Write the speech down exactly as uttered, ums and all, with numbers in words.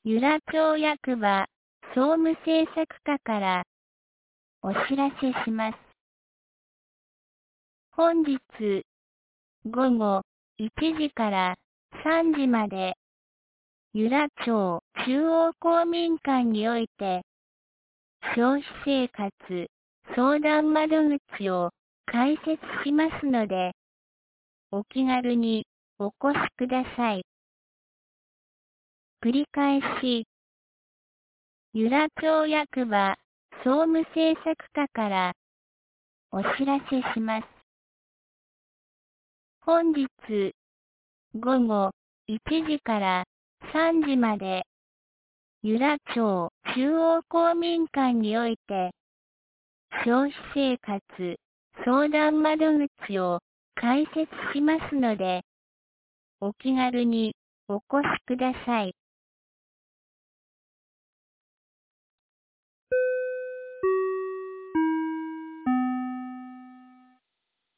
由良町役場総務政策課からお知らせします。本日午後いちじからさんじまで由良町中央公民館において消費生活相談窓口を開設しますので、お気軽にお越しください。繰り返し、由良町役場総務政策課からお知らせします。本日午後いちじからさんじまで由良町中央公民館において消費生活相談窓口を開設しますので、お気軽にお越しください。